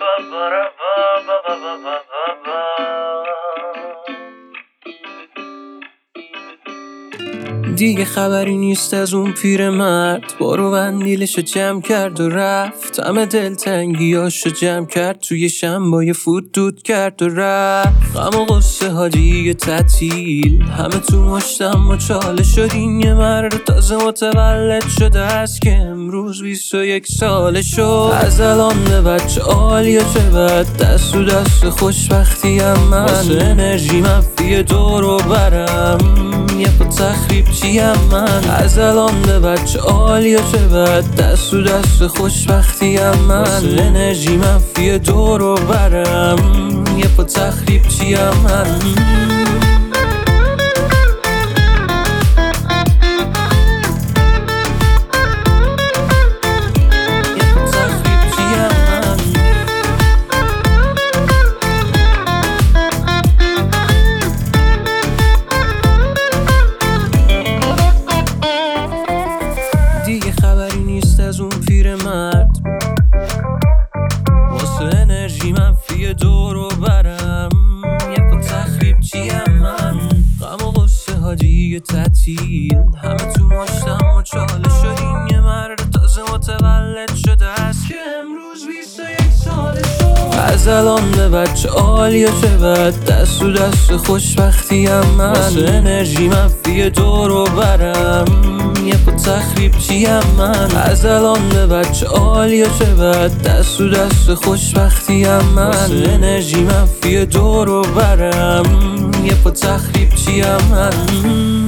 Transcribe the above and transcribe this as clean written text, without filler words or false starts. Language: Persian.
دیگه خبری نیست از اون پیرمرد، بارو بندیلشو جمع کرد و رفت. همه دلتنگیاشو جمع کرد، توی شنبای فوت دود کرد و رفت. غم و غصه ها دیگه تعطیل، همه تو مشتم و چاله شدین. یه مرد تازه متولد شده است که امروز 21 ساله شد. از الان به بچه عالی و چه بد، دست تو دست خوشبختیم من. واسه انرژی منفی دور و برم، یه پا تخریب چیم من. از الان به بچه عالی و چه بد، دست تو دست خوشبختیم من. واسه انرژی منفی دور و برم، یه پا تخریب چیم من. دیگه خبری نیست از اون پیرمرد، واسه انرژی منفی دور و برم، یه پا تخریب چیم من. غم و غصه ها دیگه تعطیل، همه تو مشتم و چاله شدین. یه مرد تازه متولد شده است که امروز 21 ساله شد. از الان به بچه عالی و چه بد، دست تو دست خوشبختیم من. واسه انرژی منفی دور و برم، یه پا تخریب چیم من. از الان به بچه عالی و چه بد، دست تو دست خوشبختیم من. واسه انرژی منفی دور و برم، یه پا تخریب چیم من.